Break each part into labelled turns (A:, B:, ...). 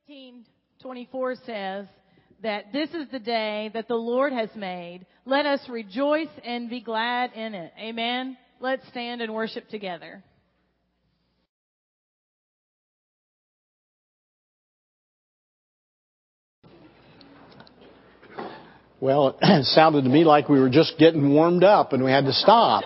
A: 18:24 says that this is the day that the Lord has made. Let us rejoice and be glad in it. Amen. Let's stand and worship together.
B: Well, it sounded to me like we were just getting warmed up and we had to stop.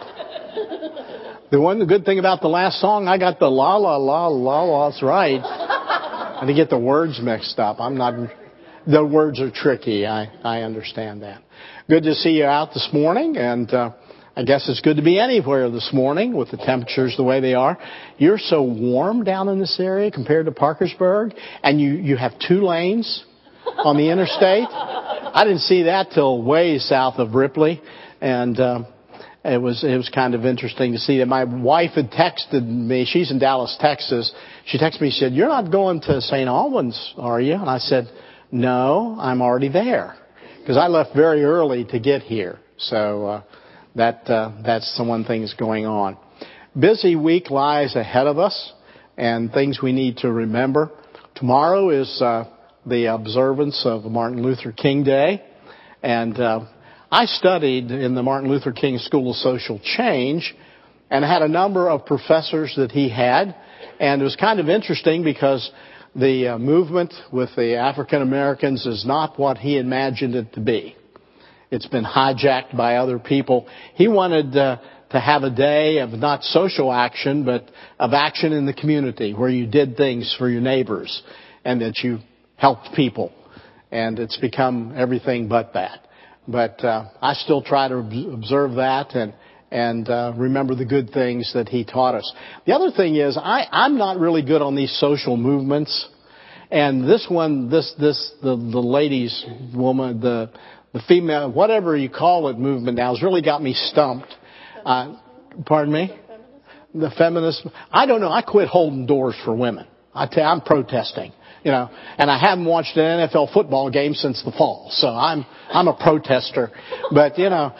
B: The good thing about the last song, I got the la la la la la. That's right. I didn't get the words mixed up. The words are tricky. I understand that. Good to see you out this morning, and I guess it's good to be anywhere this morning with the temperatures the way they are. You're so warm down in this area compared to Parkersburg, and you have 2 lanes on the interstate. I didn't see that till way south of Ripley, and it was kind of interesting to see that. My wife had texted me. She's in Dallas, Texas. She texted me. She said, "You're not going to St. Albans, are you?" And I said, "No, I'm already there," because I left very early to get here. So that's the one thing that's going on. Busy week lies ahead of us, and things we need to remember. Tomorrow is the observance of Martin Luther King Day. And I studied in the Martin Luther King School of Social Change and had a number of professors that he had. And it was kind of interesting because the movement with the African Americans is not what he imagined it to be. It's been hijacked by other people. He wanted to have a day of not social action, but of action in the community where you did things for your neighbors and that you helped people. And it's become everything but that. But I still try to observe that and remember the good things that he taught us. The other thing is, I'm not really good on these social movements. And this one, the ladies, woman, the female, whatever you call it, movement now has really got me stumped. Pardon me? The feminist. I don't know. I quit holding doors for women. I'm protesting. And I haven't watched an NFL football game since the fall, so I'm a protester. But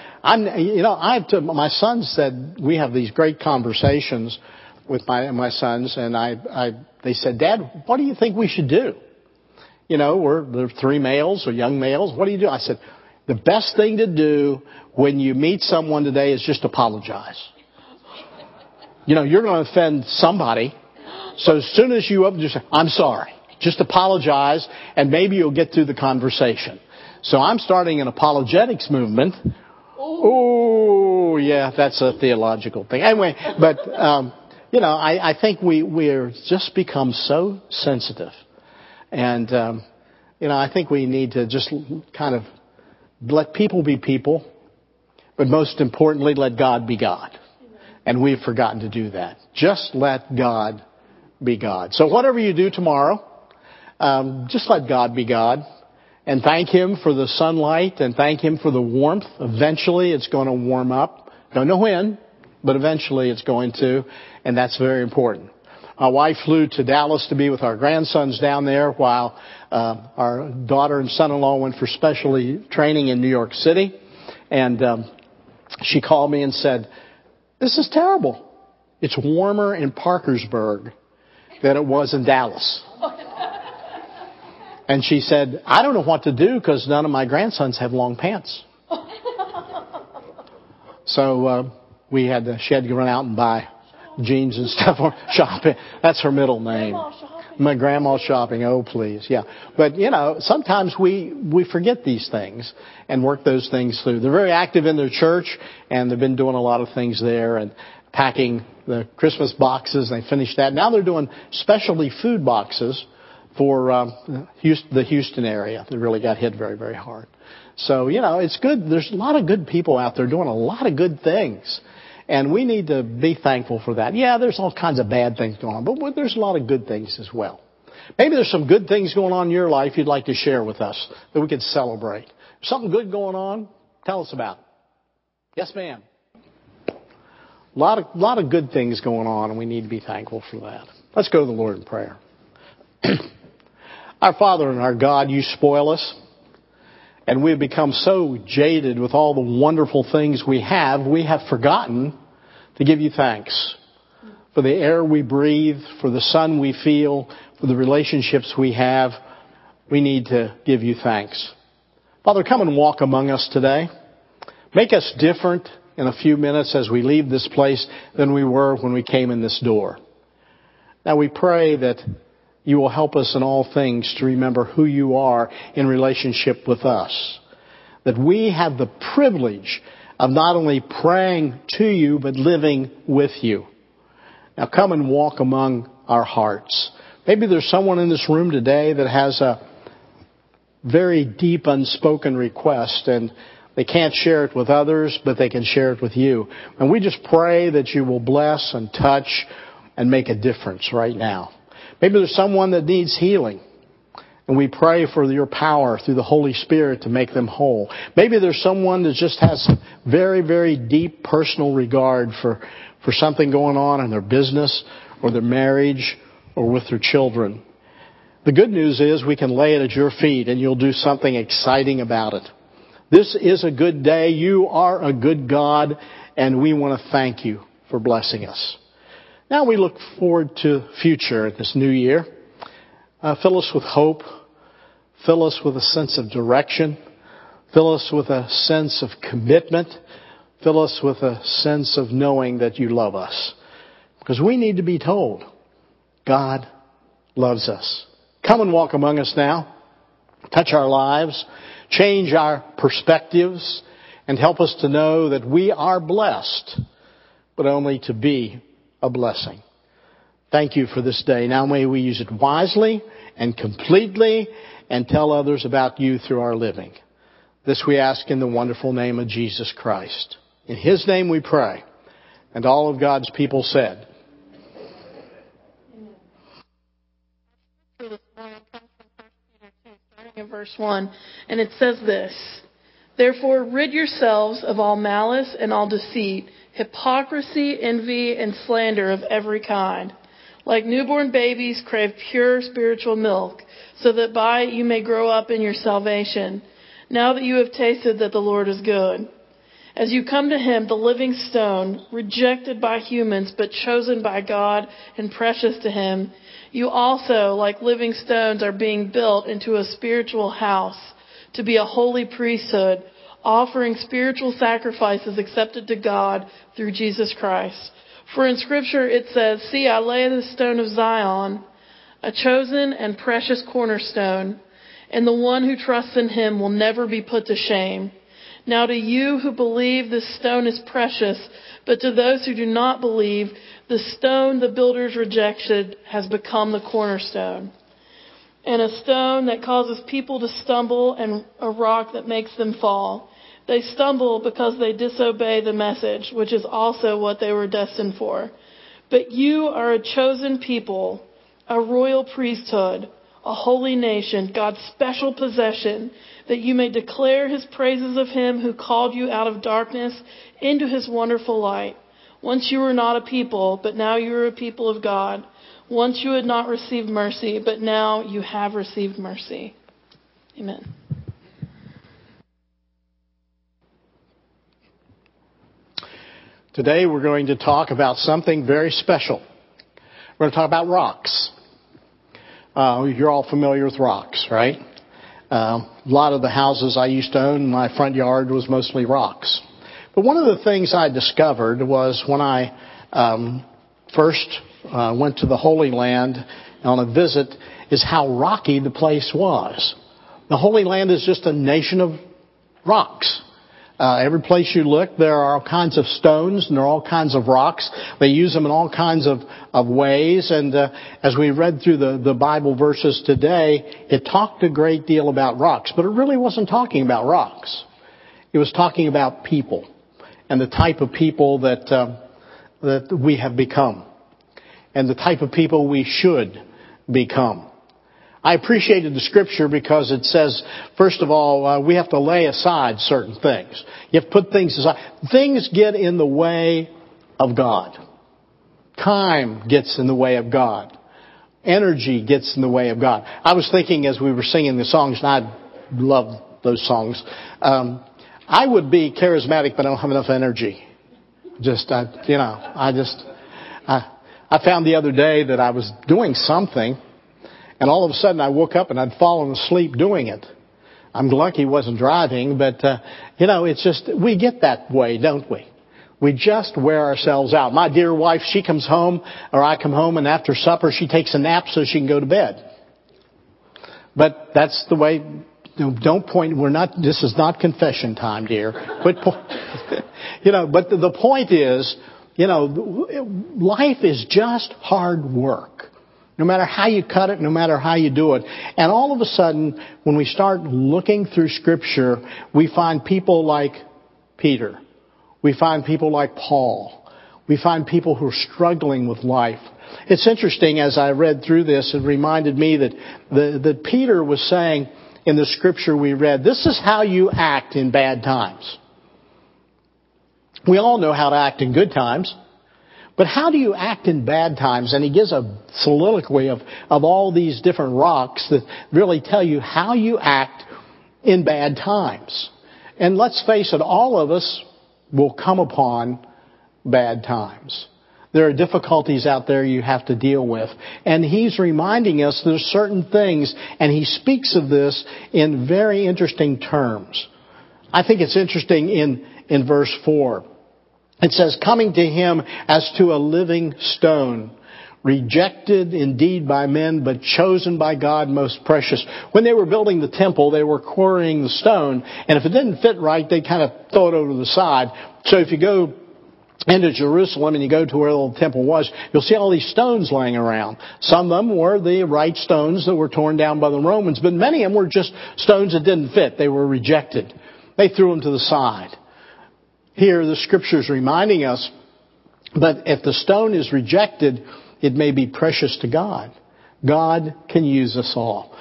B: my son said we have these great conversations with my sons, and they said, "Dad, what do you think we should do? There are 3 males or young males. What do you do?" I said, "The best thing to do when you meet someone today is just apologize. You're going to offend somebody, so as soon as you just say, I'm sorry." Just apologize, and maybe you'll get through the conversation. So I'm starting an apologetics movement. Oh, yeah, that's a theological thing. Anyway, but, I think we're just become so sensitive. And, I think we need to just kind of let people be people, but most importantly, let God be God. And we've forgotten to do that. Just let God be God. So whatever you do tomorrow, just let God be God and thank Him for the sunlight and thank Him for the warmth. Eventually it's going to warm up. Don't know when, but eventually it's going to, and that's very important. My wife flew to Dallas to be with our grandsons down there while our daughter and son-in-law went for specialty training in New York City. And she called me and said, "This is terrible. It's warmer in Parkersburg than it was in Dallas." And she said, "I don't know what to do because none of my grandsons have long pants." So she had to run out and buy jeans and stuff for shopping. That's her middle name. My grandma's shopping. Oh, please. Yeah. But, sometimes we forget these things and work those things through. They're very active in their church, and they've been doing a lot of things there and packing the Christmas boxes. They finished that. Now they're doing specialty food boxes for the Houston area that really got hit very, very hard. So, it's good. There's a lot of good people out there doing a lot of good things. And we need to be thankful for that. Yeah, there's all kinds of bad things going on, but there's a lot of good things as well. Maybe there's some good things going on in your life you'd like to share with us that we could celebrate. Something good going on? Tell us about it. Yes, ma'am. A lot of good things going on, and we need to be thankful for that. Let's go to the Lord in prayer. Our Father and our God, you spoil us. And we've become so jaded with all the wonderful things we have forgotten to give you thanks for the air we breathe, for the sun we feel, for the relationships we have, we need to give you thanks. Father, come and walk among us today. Make us different in a few minutes as we leave this place than we were when we came in this door. Now we pray that you will help us in all things to remember who you are in relationship with us. That we have the privilege of not only praying to you, but living with you. Now come and walk among our hearts. Maybe there's someone in this room today that has a very deep unspoken request and they can't share it with others, but they can share it with you. And we just pray that you will bless and touch and make a difference right now. Maybe there's someone that needs healing. And we pray for your power through the Holy Spirit to make them whole. Maybe there's someone that just has very, very deep personal regard for something going on in their business or their marriage or with their children. The good news is we can lay it at your feet and you'll do something exciting about it. This is a good day. You are a good God, and we want to thank you for blessing us. Now we look forward to the future this new year. Fill us with hope. Fill us with a sense of direction. Fill us with a sense of commitment. Fill us with a sense of knowing that you love us. Because we need to be told, God loves us. Come and walk among us now. Touch our lives. Change our perspectives. And help us to know that we are blessed, but only to be a blessing. Thank you for this day. Now may we use it wisely and completely and tell others about you through our living. This we ask in the wonderful name of Jesus Christ. In His name we pray. And all of God's people said.
C: Starting in verse 1, and it says this: Therefore rid yourselves of all malice and all deceit, hypocrisy, envy, and slander of every kind. Like newborn babies, crave pure spiritual milk, so that by it you may grow up in your salvation, now that you have tasted that the Lord is good. As you come to Him, the living stone, rejected by humans but chosen by God and precious to Him, you also, like living stones, are being built into a spiritual house to be a holy priesthood, offering spiritual sacrifices accepted to God through Jesus Christ. For in Scripture it says, See, I lay the stone of Zion, a chosen and precious cornerstone, and the one who trusts in Him will never be put to shame. Now to you who believe, this stone is precious, but to those who do not believe, the stone the builders rejected has become the cornerstone, and a stone that causes people to stumble, and a rock that makes them fall. They stumble because they disobey the message, which is also what they were destined for. But you are a chosen people, a royal priesthood, a holy nation, God's special possession, that you may declare His praises of Him who called you out of darkness into His wonderful light. Once you were not a people, but now you are a people of God. Once you had not received mercy, but now you have received mercy. Amen.
B: Today we're going to talk about something very special. We're going to talk about rocks. You're all familiar with rocks, right? A lot of the houses I used to own, my front yard was mostly rocks. But one of the things I discovered was when I first went to the Holy Land on a visit is how rocky the place was. The Holy Land is just a nation of rocks. Every place you look, there are all kinds of stones and there are all kinds of rocks. They use them in all kinds of ways. And as we read through the Bible verses today, it talked a great deal about rocks. But it really wasn't talking about rocks. It was talking about people and the type of people that we have become and the type of people we should become. I appreciated the Scripture because it says, first of all, we have to lay aside certain things. You have to put things aside. Things get in the way of God. Time gets in the way of God. Energy gets in the way of God. I was thinking as we were singing the songs, and I love those songs, I would be charismatic, but I don't have enough energy. I found the other day that I was doing something, And all of a sudden I woke up and I'd fallen asleep doing it. I'm lucky he wasn't driving, but, it's just, we get that way, don't we? We just wear ourselves out. My dear wife, she comes home, or I come home, and after supper she takes a nap so she can go to bed. But that's the way. Don't point. This is not confession time, dear. But but the point is, life is just hard work. No matter how you cut it, no matter how you do it. And all of a sudden, when we start looking through Scripture, we find people like Peter. We find people like Paul. We find people who are struggling with life. It's interesting, as I read through this, it reminded me that Peter was saying in the Scripture we read, this is how you act in bad times. We all know how to act in good times. But how do you act in bad times? And he gives a soliloquy of all these different rocks that really tell you how you act in bad times. And let's face it, all of us will come upon bad times. There are difficulties out there you have to deal with. And he's reminding us there's certain things, and he speaks of this in very interesting terms. I think it's interesting in verse 4. It says, coming to him as to a living stone, rejected indeed by men, but chosen by God, most precious. When they were building the temple, they were quarrying the stone, and if it didn't fit right, they kind of throw it over to the side. So if you go into Jerusalem and you go to where the old temple was, you'll see all these stones laying around. Some of them were the right stones that were torn down by the Romans, but many of them were just stones that didn't fit. They were rejected. They threw them to the side. Here, the Scripture's reminding us, but if the stone is rejected, it may be precious to God. God can use us all.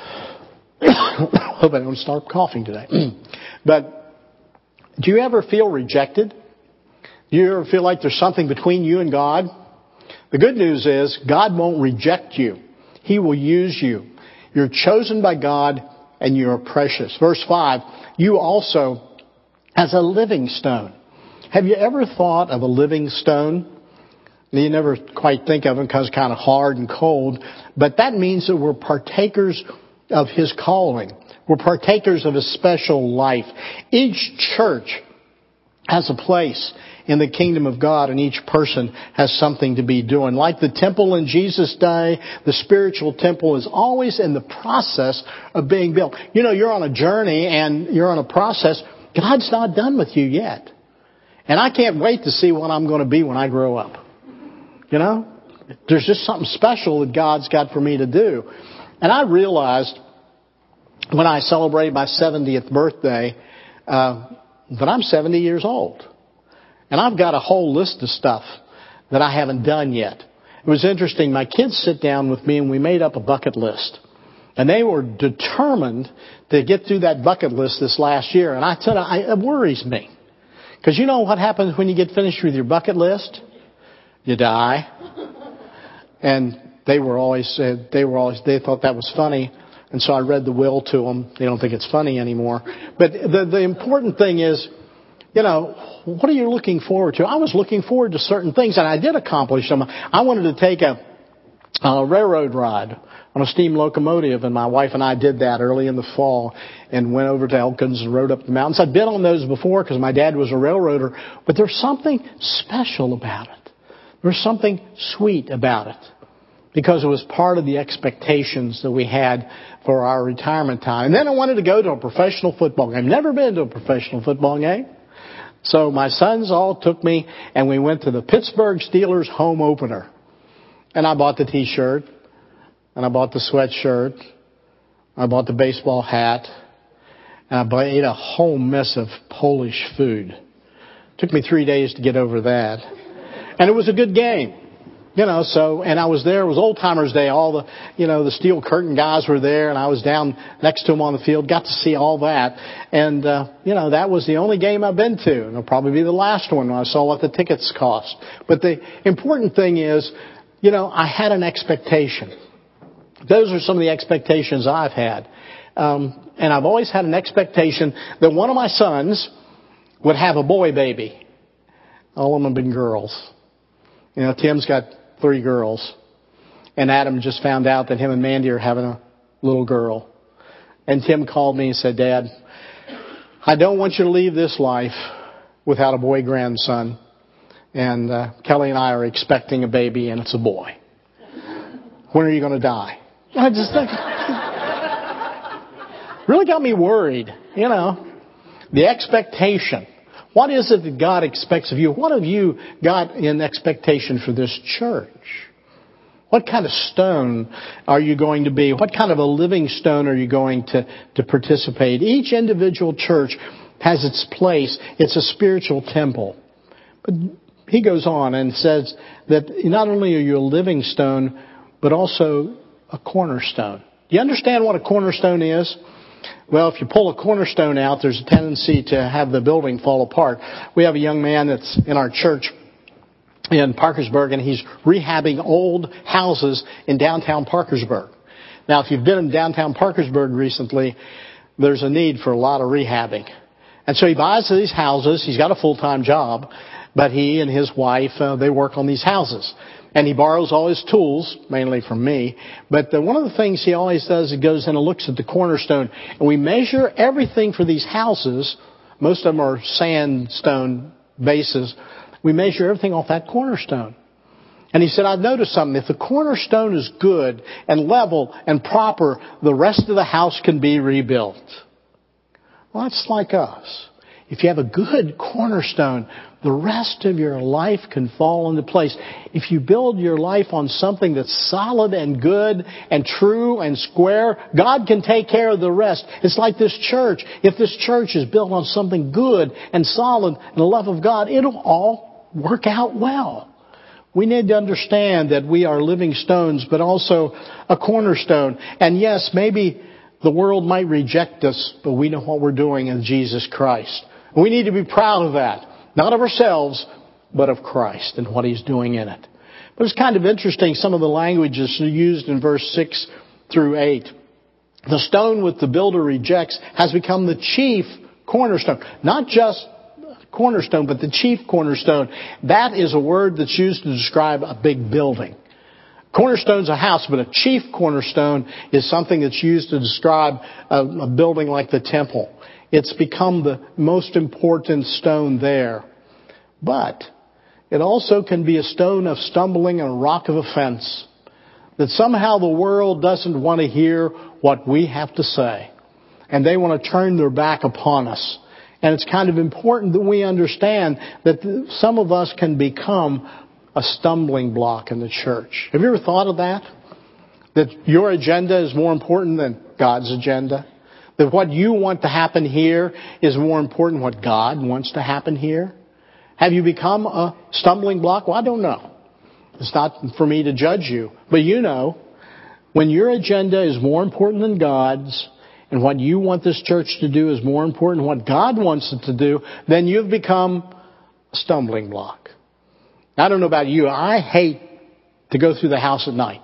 B: Hope I don't start coughing today. But do you ever feel rejected? Do you ever feel like there's something between you and God? The good news is God won't reject you. He will use you. You're chosen by God and you're precious. Verse 5, you also as a living stone. Have you ever thought of a living stone? You never quite think of it because it's kind of hard and cold. But that means that we're partakers of His calling. We're partakers of His special life. Each church has a place in the kingdom of God, and each person has something to be doing. Like the temple in Jesus' day, the spiritual temple is always in the process of being built. You're on a journey and you're on a process. God's not done with you yet. And I can't wait to see what I'm going to be when I grow up. There's just something special that God's got for me to do. And I realized when I celebrated my 70th birthday that I'm 70 years old. And I've got a whole list of stuff that I haven't done yet. It was interesting. My kids sit down with me and we made up a bucket list. And they were determined to get through that bucket list this last year. And I tell you, it worries me. Because you know what happens when you get finished with your bucket list? You die. And they thought that was funny. And so I read the will to them. They don't think it's funny anymore. But the important thing is, what are you looking forward to? I was looking forward to certain things, and I did accomplish them. I wanted to take a railroad ride on a steam locomotive, and my wife and I did that early in the fall and went over to Elkins and rode up the mountains. I'd been on those before because my dad was a railroader, but there's something special about it. There's something sweet about it because it was part of the expectations that we had for our retirement time. And then I wanted to go to a professional football game. I've never been to a professional football game. So my sons all took me and we went to the Pittsburgh Steelers home opener. And I bought the t-shirt. And I bought the sweatshirt. I bought the baseball hat. And I ate a whole mess of Polish food. It took me 3 days to get over that. And it was a good game. And I was there. It was Old Timers Day. All the Steel Curtain guys were there, and I was down next to them on the field. Got to see all that. And, that was the only game I've been to. And it'll probably be the last one when I saw what the tickets cost. But the important thing is, I had an expectation. Those are some of the expectations I've had. And I've always had an expectation that one of my sons would have a boy baby. All of them have been girls. Tim's got 3 girls. And Adam just found out that him and Mandy are having little girl. And Tim called me and said, Dad, I don't want you to leave this life without a boy grandson. And Kelly and I are expecting a baby, and it's a boy. When are you going to die? I just really got me worried, The expectation. What is it that God expects of you? What have you got in expectation for this church? What kind of stone are you going to be? What kind of a living stone are you going to participate? Each individual church has its place. It's a spiritual temple. But he goes on and says that not only are you a living stone, but also a cornerstone. Do you understand what a cornerstone is? Well, if you pull a cornerstone out, there's a tendency to have the building fall apart. We have a young man that's in our church in Parkersburg, and he's rehabbing old houses in downtown Parkersburg. Now, if you've been in downtown Parkersburg recently, there's a need for a lot of rehabbing. And so he buys these houses. He's got a full-time job, but he and his wife, they work on these houses. And he borrows all his tools, mainly from me. But one of the things he always does, he goes in and looks at the cornerstone. And we measure everything for these houses. Most of them are sandstone bases. We measure everything off that cornerstone. And he said, I've noticed something. If the cornerstone is good and level and proper, the rest of the house can be rebuilt. Well, that's like us. If you have a good cornerstone, the rest of your life can fall into place. If you build your life on something that's solid and good and true and square, God can take care of the rest. It's like this church. If this church is built on something good and solid and the love of God, it'll all work out well. We need to understand that we are living stones, but also a cornerstone. And yes, maybe the world might reject us, but we know what we're doing in Jesus Christ. We need to be proud of that. Not of ourselves, but of Christ and what He's doing in it. But it's kind of interesting, some of the languages used in verse 6 through 8. The stone which the builder rejects has become the chief cornerstone. Not just cornerstone, but the chief cornerstone. That is a word that's used to describe a big building. Cornerstone's a house, but a chief cornerstone is something that's used to describe a building like the temple. It's become the most important stone there. But it also can be a stone of stumbling and a rock of offense. That somehow the world doesn't want to hear what we have to say. And they want to turn their back upon us. And it's kind of important that we understand that some of us can become a stumbling block in the church. Have you ever thought of that? That your agenda is more important than God's agenda? That what you want to happen here is more important than what God wants to happen here? Have you become a stumbling block? Well, I don't know. It's not for me to judge you. But when your agenda is more important than God's, and what you want this church to do is more important than what God wants it to do, then you've become a stumbling block. I don't know about you. I hate to go through the house at night.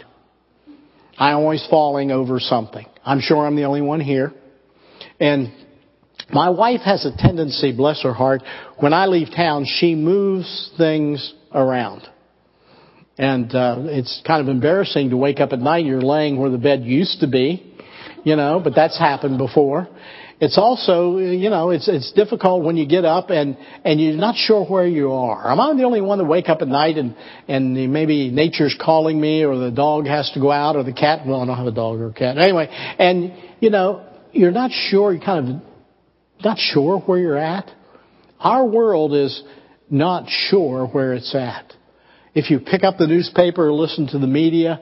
B: I'm always falling over something. I'm sure I'm the only one here. And my wife has a tendency, bless her heart, when I leave town, she moves things around. And it's kind of embarrassing to wake up at night and you're laying where the bed used to be, but that's happened before. It's also, it's difficult when you get up and you're not sure where you are. Am I the only one that wake up at night and maybe nature's calling me, or the dog has to go out, or the cat? Well, I don't have a dog or a cat. Anyway, and, you're not sure, you're kind of not sure where you're at. Our world is not sure where it's at. If you pick up the newspaper or listen to the media,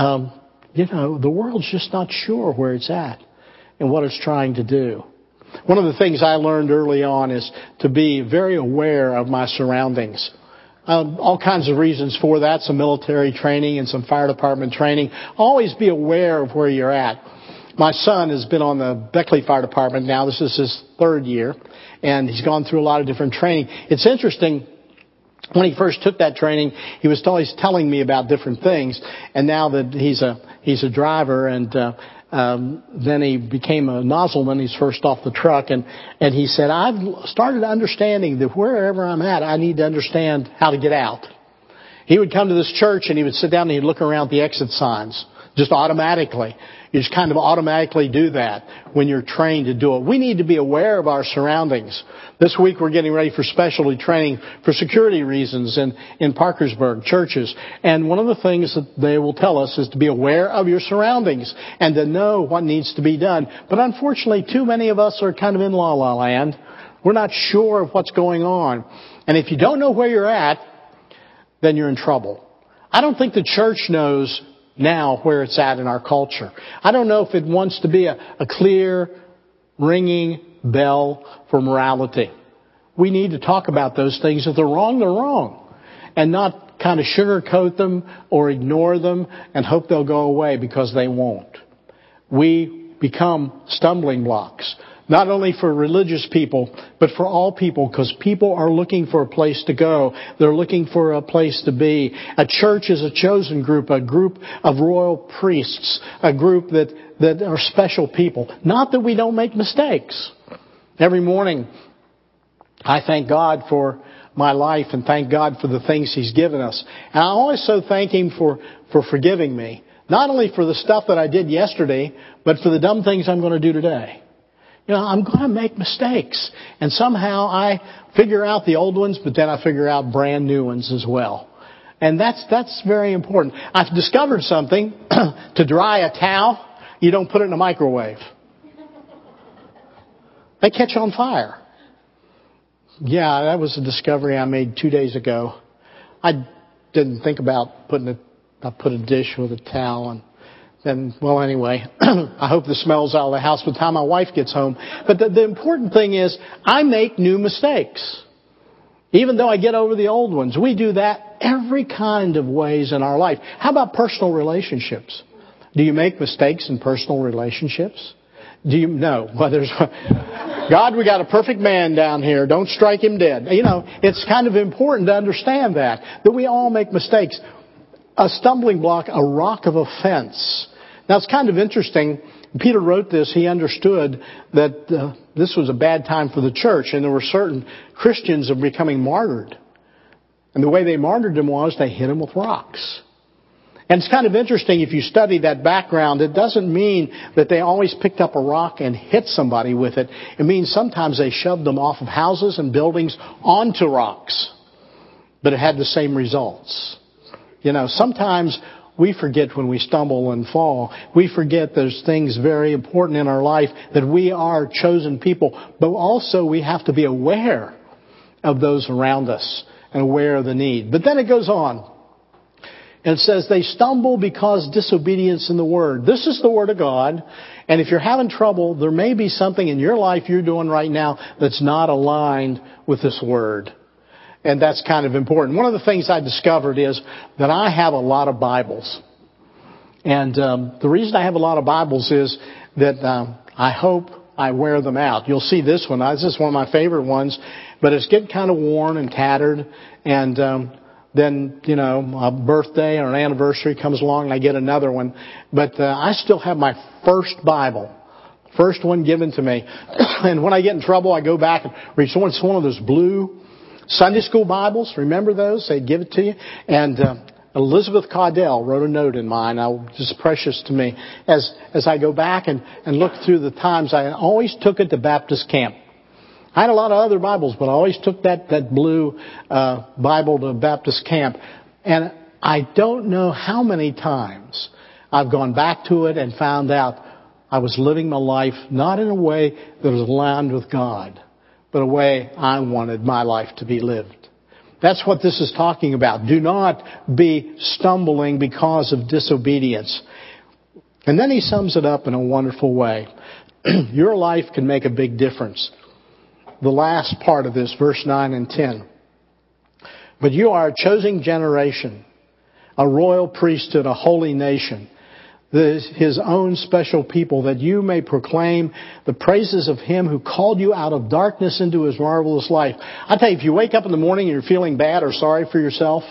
B: the world's just not sure where it's at and what it's trying to do. One of the things I learned early on is to be very aware of my surroundings. All kinds of reasons for that, some military training and some fire department training. Always be aware of where you're at. My son has been on the Beckley Fire Department now. This is his third year, and he's gone through a lot of different training. It's interesting. When he first took that training, he was always telling me about different things. And now that he's a driver, and then he became a nozzleman. He's first off the truck, and he said, I've started understanding that wherever I'm at, I need to understand how to get out. He would come to this church and he would sit down and he'd look around the exit signs. Just automatically. You just kind of automatically do that when you're trained to do it. We need to be aware of our surroundings. This week we're getting ready for specialty training for security reasons in Parkersburg churches. And one of the things that they will tell us is to be aware of your surroundings and to know what needs to be done. But unfortunately, too many of us are kind of in la-la land. We're not sure of what's going on. And if you don't know where you're at, then you're in trouble. I don't think the church knows now where it's at in our culture. I don't know if it wants to be a clear, ringing bell for morality. We need to talk about those things. If they're wrong, they're wrong. And not kind of sugarcoat them or ignore them and hope they'll go away, because they won't. We become stumbling blocks. Not only for religious people, but for all people, because people are looking for a place to go. They're looking for a place to be. A church is a chosen group, a group of royal priests, a group that are special people. Not that we don't make mistakes. Every morning, I thank God for my life and thank God for the things He's given us. And I also thank Him for forgiving me. Not only for the stuff that I did yesterday, but for the dumb things I'm going to do today. You know, I'm going to make mistakes. And somehow I figure out the old ones, but then I figure out brand new ones as well. And that's very important. I've discovered something. To dry a towel, you don't put it in a microwave. They catch on fire. Yeah, that was a discovery I made 2 days ago. I didn't think about I put a dish with a towel and then, well, anyway, I hope the smell's out of the house by the time my wife gets home. But the important thing is, I make new mistakes. Even though I get over the old ones. We do that every kind of ways in our life. How about personal relationships? Do you make mistakes in personal relationships? Do you? No. Well, God, we got a perfect man down here. Don't strike him dead. You know, it's kind of important to understand that we all make mistakes. A stumbling block, a rock of offense. Now, it's kind of interesting. Peter wrote this. He understood that this was a bad time for the church, and there were certain Christians that were becoming martyred. And the way they martyred them was they hit them with rocks. And it's kind of interesting, if you study that background, it doesn't mean that they always picked up a rock and hit somebody with it. It means sometimes they shoved them off of houses and buildings onto rocks. But it had the same results. You know, sometimes we forget when we stumble and fall. We forget there's things very important in our life, that we are chosen people. But also we have to be aware of those around us and aware of the need. But then it goes on. And it says, they stumble because disobedience in the Word. This is the Word of God. And if you're having trouble, there may be something in your life you're doing right now that's not aligned with this Word. And that's kind of important. One of the things I discovered is that I have a lot of Bibles. And the reason I have a lot of Bibles is that I hope I wear them out. You'll see this one. This is one of my favorite ones. But it's getting kind of worn and tattered. And then, you know, a birthday or an anniversary comes along and I get another one. But I still have my first Bible. First one given to me. And when I get in trouble, I go back and read. It's one of those blue Sunday school Bibles, remember those? They'd give it to you. And Elizabeth Caudell wrote a note in mine. Just precious to me. As I go back and look through the times, I always took it to Baptist camp. I had a lot of other Bibles, but I always took that blue Bible to Baptist camp. And I don't know how many times I've gone back to it and found out I was living my life not in a way that was aligned with God, but a way I wanted my life to be lived. That's what this is talking about. Do not be stumbling because of disobedience. And then he sums it up in a wonderful way. Your life can make a big difference. The last part of this, verse 9 and 10. But you are a chosen generation, a royal priesthood, a holy nation, His own special people, that you may proclaim the praises of Him who called you out of darkness into His marvelous light. I tell you, if you wake up in the morning and you're feeling bad or sorry for yourself,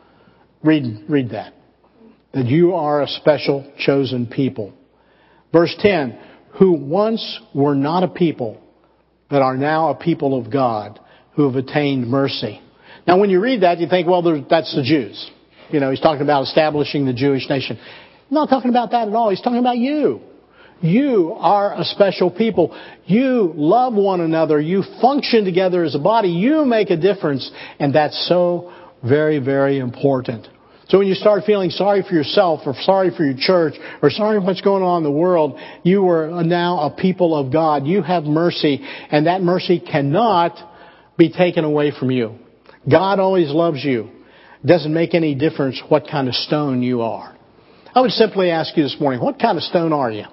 B: read that. That you are a special chosen people. Verse 10, who once were not a people, but are now a people of God, who have attained mercy. Now when you read that, you think, well, that's the Jews. You know, he's talking about establishing the Jewish nation. I'm not talking about that at all. He's talking about you. You are a special people. You love one another. You function together as a body. You make a difference. And that's so very, very important. So when you start feeling sorry for yourself or sorry for your church or sorry for what's going on in the world, you are now a people of God. You have mercy, and that mercy cannot be taken away from you. God always loves you. It doesn't make any difference what kind of stone you are. I would simply ask you this morning, what kind of stone are you?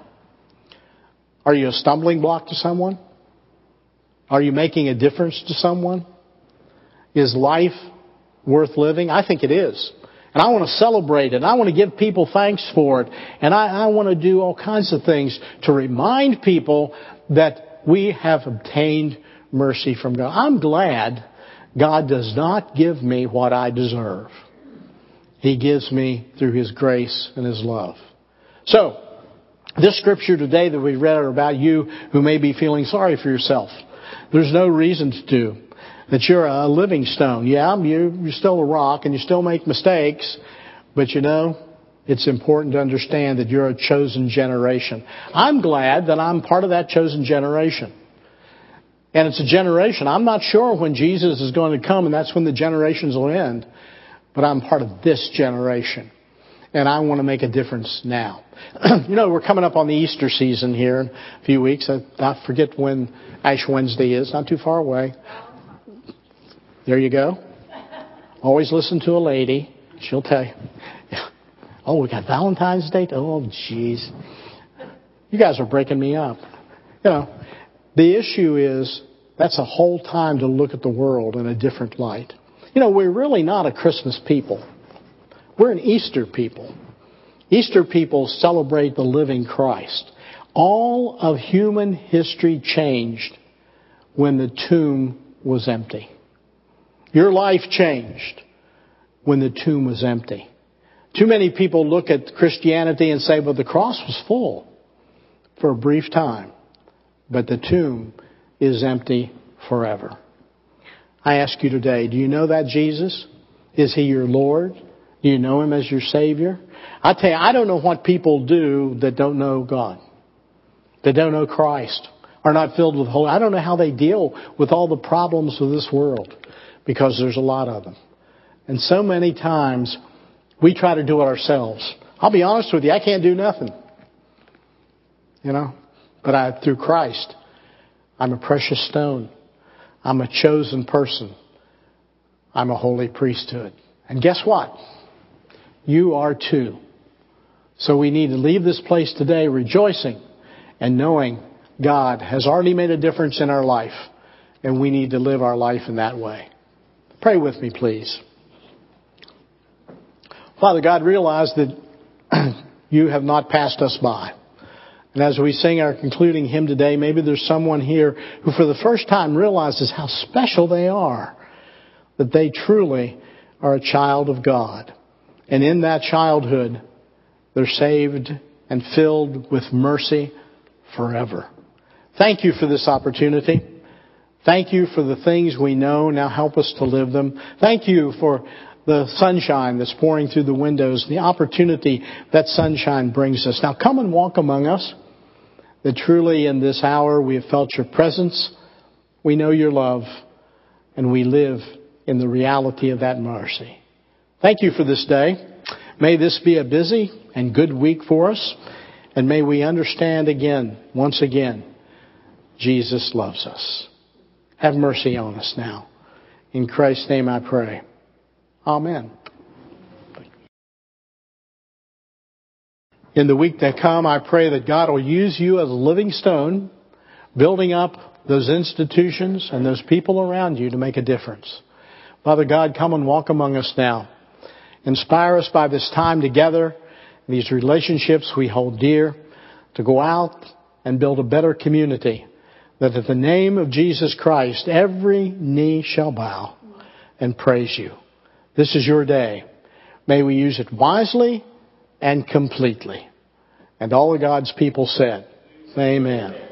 B: Are you a stumbling block to someone? Are you making a difference to someone? Is life worth living? I think it is. And I want to celebrate it. And I want to give people thanks for it. And I want to do all kinds of things to remind people that we have obtained mercy from God. I'm glad God does not give me what I deserve. He gives me through His grace and His love. So, this scripture today that we read are about you who may be feeling sorry for yourself. There's no reason to do. That you're a living stone. Yeah, you're still a rock and you still make mistakes. But you know, it's important to understand that you're a chosen generation. I'm glad that I'm part of that chosen generation. And it's a generation. I'm not sure when Jesus is going to come and that's when the generations will end. But I'm part of this generation. And I want to make a difference now. You know, we're coming up on the Easter season here in a few weeks. I forget when Ash Wednesday is. Not too far away. There you go. Always listen to a lady. She'll tell you. Oh, we got Valentine's Day? Oh, jeez. You guys are breaking me up. You know, the issue is that's a whole time to look at the world in a different light. You know, we're really not a Christmas people. We're an Easter people. Easter people celebrate the living Christ. All of human history changed when the tomb was empty. Your life changed when the tomb was empty. Too many people look at Christianity and say, well, the cross was full for a brief time, but the tomb is empty forever. I ask you today, do you know that Jesus? Is He your Lord? Do you know Him as your Savior? I tell you, I don't know what people do that don't know God, that don't know Christ, are not filled with Holy. I don't know how they deal with all the problems of this world, because there's a lot of them. And so many times we try to do it ourselves. I'll be honest with you, I can't do nothing. You know, but through Christ, I'm a precious stone. I'm a chosen person. I'm a holy priesthood. And guess what? You are too. So we need to leave this place today rejoicing and knowing God has already made a difference in our life. And we need to live our life in that way. Pray with me, please. Father God, realize that you have not passed us by. And as we sing our concluding hymn today, maybe there's someone here who for the first time realizes how special they are. That they truly are a child of God. And in that childhood, they're saved and filled with mercy forever. Thank you for this opportunity. Thank you for the things we know. Now help us to live them. Thank you for the sunshine that's pouring through the windows, the opportunity that sunshine brings us. Now come and walk among us. That truly in this hour we have felt your presence. We know your love. And we live in the reality of that mercy. Thank you for this day. May this be a busy and good week for us. And may we understand again, once again, Jesus loves us. Have mercy on us now. In Christ's name I pray. Amen. In the week that come, I pray that God will use you as a living stone, building up those institutions and those people around you to make a difference. Father God, come and walk among us now. Inspire us by this time together, these relationships we hold dear, to go out and build a better community. That at the name of Jesus Christ, every knee shall bow and praise you. This is your day. May we use it wisely and completely. And all of God's people said, Amen.